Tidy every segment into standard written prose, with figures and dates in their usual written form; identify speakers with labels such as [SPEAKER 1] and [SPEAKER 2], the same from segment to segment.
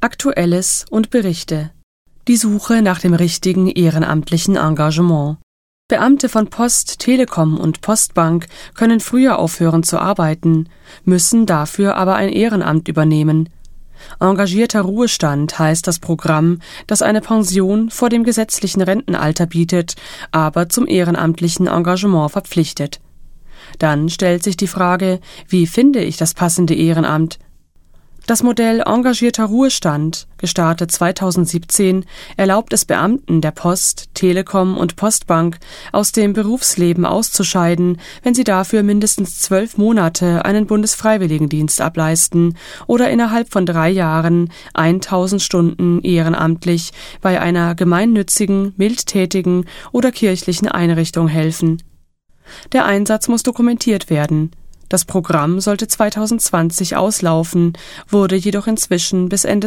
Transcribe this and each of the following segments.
[SPEAKER 1] Aktuelles und Berichte. Die Suche nach dem richtigen ehrenamtlichen Engagement. Beamte von Post, Telekom und Postbank können früher aufhören zu arbeiten, müssen dafür aber ein Ehrenamt übernehmen. Engagierter Ruhestand heißt das Programm, das eine Pension vor dem gesetzlichen Rentenalter bietet, aber zum ehrenamtlichen Engagement verpflichtet. Dann stellt sich die Frage, wie finde ich das passende Ehrenamt? Das Modell Engagierter Ruhestand, gestartet 2017, erlaubt es Beamten der Post, Telekom und Postbank, aus dem Berufsleben auszuscheiden, wenn sie dafür mindestens 12 Monate einen Bundesfreiwilligendienst ableisten oder innerhalb von 3 Jahren 1000 Stunden ehrenamtlich bei einer gemeinnützigen, mildtätigen oder kirchlichen Einrichtung helfen. Der Einsatz muss dokumentiert werden. Das Programm sollte 2020 auslaufen, wurde jedoch inzwischen bis Ende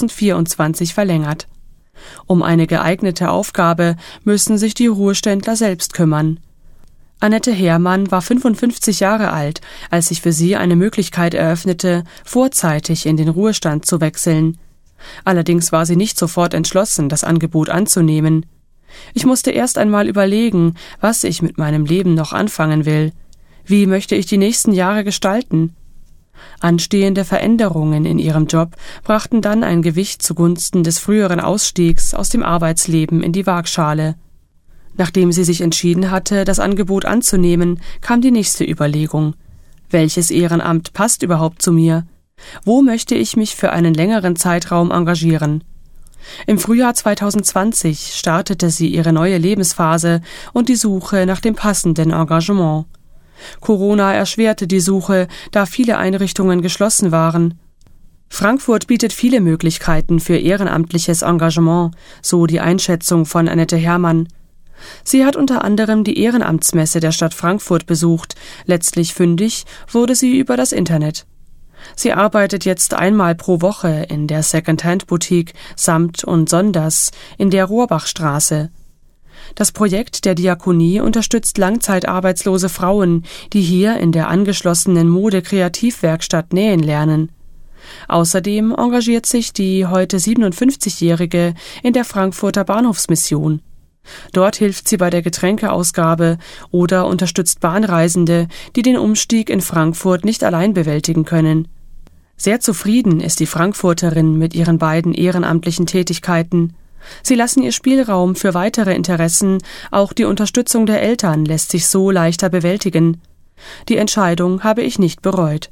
[SPEAKER 1] 2024 verlängert. Um eine geeignete Aufgabe müssen sich die Ruheständler selbst kümmern. Annette Herrmann war 55 Jahre alt, als sich für sie eine Möglichkeit eröffnete, vorzeitig in den Ruhestand zu wechseln. Allerdings war sie nicht sofort entschlossen, das Angebot anzunehmen. Ich musste erst einmal überlegen, was ich mit meinem Leben noch anfangen will. Wie möchte ich die nächsten Jahre gestalten? Anstehende Veränderungen in ihrem Job brachten dann ein Gewicht zugunsten des früheren Ausstiegs aus dem Arbeitsleben in die Waagschale. Nachdem sie sich entschieden hatte, das Angebot anzunehmen, kam die nächste Überlegung. Welches Ehrenamt passt überhaupt zu mir? Wo möchte ich mich für einen längeren Zeitraum engagieren? Im Frühjahr 2020 startete sie ihre neue Lebensphase und die Suche nach dem passenden Engagement. Corona erschwerte die Suche, da viele Einrichtungen geschlossen waren. Frankfurt bietet viele Möglichkeiten für ehrenamtliches Engagement, so die Einschätzung von Annette Herrmann. Sie hat unter anderem die Ehrenamtsmesse der Stadt Frankfurt besucht. Letztlich fündig wurde sie über das Internet. Sie arbeitet jetzt einmal pro Woche in der Second-Hand-Boutique Samt und Sonders in der Rohrbachstraße. Das Projekt der Diakonie unterstützt langzeitarbeitslose Frauen, die hier in der angeschlossenen Mode-Kreativwerkstatt nähen lernen. Außerdem engagiert sich die heute 57-Jährige in der Frankfurter Bahnhofsmission. Dort hilft sie bei der Getränkeausgabe oder unterstützt Bahnreisende, die den Umstieg in Frankfurt nicht allein bewältigen können. Sehr zufrieden ist die Frankfurterin mit ihren beiden ehrenamtlichen Tätigkeiten. Sie lassen ihr Spielraum für weitere Interessen, auch die Unterstützung der Eltern lässt sich so leichter bewältigen. Die Entscheidung habe ich nicht bereut.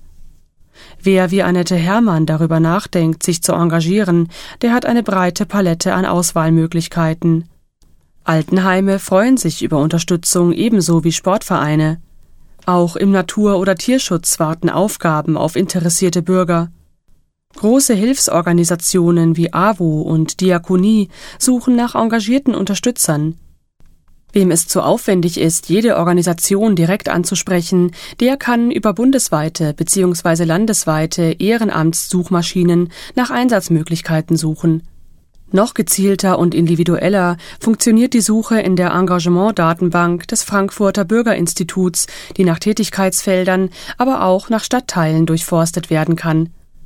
[SPEAKER 1] Wer wie Annette Herrmann darüber nachdenkt, sich zu engagieren, der hat eine breite Palette an Auswahlmöglichkeiten. Altenheime freuen sich über Unterstützung ebenso wie Sportvereine. Auch im Natur- oder Tierschutz warten Aufgaben auf interessierte Bürger. Große Hilfsorganisationen wie AWO und Diakonie suchen nach engagierten Unterstützern. Wem es zu aufwendig ist, jede Organisation direkt anzusprechen, der kann über bundesweite bzw. landesweite Ehrenamtssuchmaschinen nach Einsatzmöglichkeiten suchen. Noch gezielter und individueller funktioniert die Suche in der Engagement-Datenbank des Frankfurter Bürgerinstituts, die nach Tätigkeitsfeldern, aber auch nach Stadtteilen durchforstet werden kann.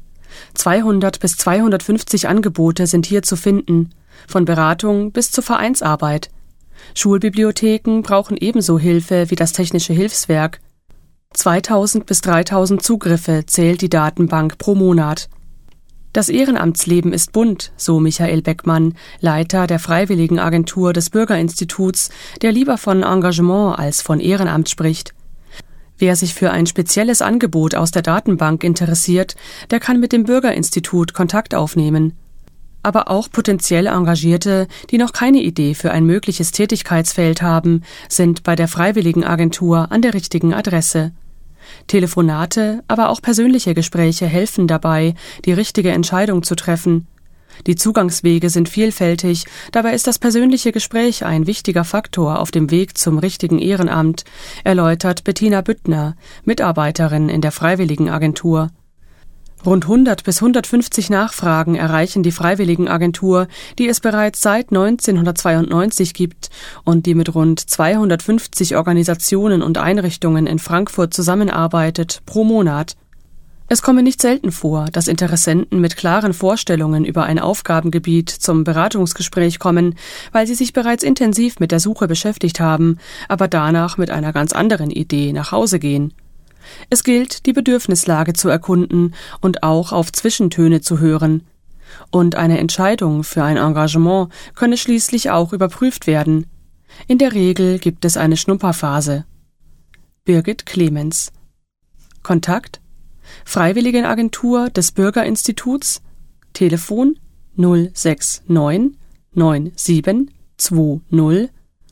[SPEAKER 1] 200 bis 250 Angebote sind hier zu finden, von Beratung bis zur Vereinsarbeit. Schulbibliotheken brauchen ebenso Hilfe wie das Technische Hilfswerk. 2000 bis 3000 Zugriffe zählt die Datenbank pro Monat. Das Ehrenamtsleben ist bunt, so Michael Beckmann, Leiter der Freiwilligenagentur des Bürgerinstituts, der lieber von Engagement als von Ehrenamt spricht. Wer sich für ein spezielles Angebot aus der Datenbank interessiert, der kann mit dem Bürgerinstitut Kontakt aufnehmen. Aber auch potenziell Engagierte, die noch keine Idee für ein mögliches Tätigkeitsfeld haben, sind bei der Freiwilligenagentur an der richtigen Adresse. Telefonate, aber auch persönliche Gespräche helfen dabei, die richtige Entscheidung zu treffen. Die Zugangswege sind vielfältig, dabei ist das persönliche Gespräch ein wichtiger Faktor auf dem Weg zum richtigen Ehrenamt, erläutert Bettina Büttner, Mitarbeiterin in der Freiwilligenagentur. Rund 100 bis 150 Nachfragen erreichen die Freiwilligenagentur, die es bereits seit 1992 gibt und die mit rund 250 Organisationen und Einrichtungen in Frankfurt zusammenarbeitet, pro Monat. Es komme nicht selten vor, dass Interessenten mit klaren Vorstellungen über ein Aufgabengebiet zum Beratungsgespräch kommen, weil sie sich bereits intensiv mit der Suche beschäftigt haben, aber danach mit einer ganz anderen Idee nach Hause gehen. Es gilt, die Bedürfnislage zu erkunden und auch auf Zwischentöne zu hören. Und eine Entscheidung für ein Engagement könne schließlich auch überprüft werden. In der Regel gibt es eine Schnupperphase. Birgit Clemens. Kontakt: Freiwilligenagentur des Bürgerinstituts, Telefon 069 97 20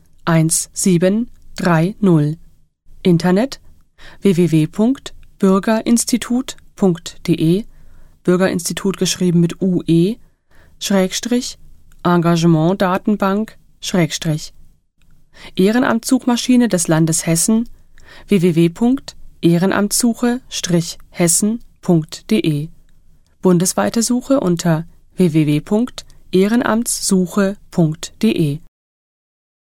[SPEAKER 1] 1730, Internet www.bürgerinstitut.de, Bürgerinstitut geschrieben mit UE, Engagementdatenbank, Ehrenamtssuchmaschine des Landes Hessen, www.ehrenamtssuche-hessen.de, bundesweite Suche unter www.ehrenamtssuche.de.